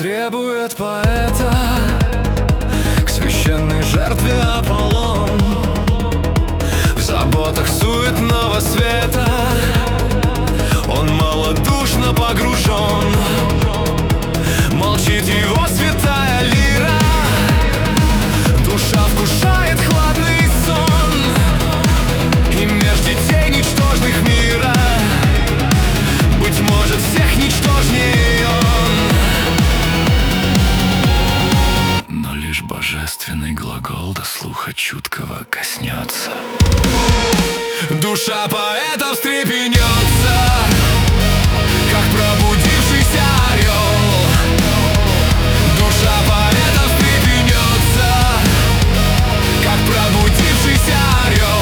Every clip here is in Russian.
требует поэта к священной жертве Аполлон. В заботах суетного света он малодушно погружен. Молчит его святая лира, душа вкушает хладный сон. И меж детей ничтожных мира, быть может, всех ничтожнее он. Но лишь божественный глагол до слуха чуткого коснется. Душа поэта встрепенется, как пробудившийся орел. Душа поэта встрепенется, как пробудившийся орел.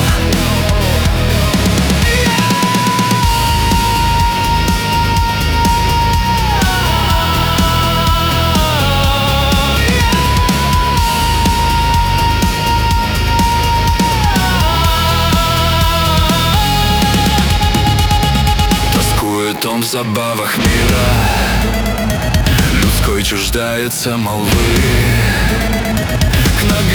Он в забавах мира людской чуждается молвы. К ногам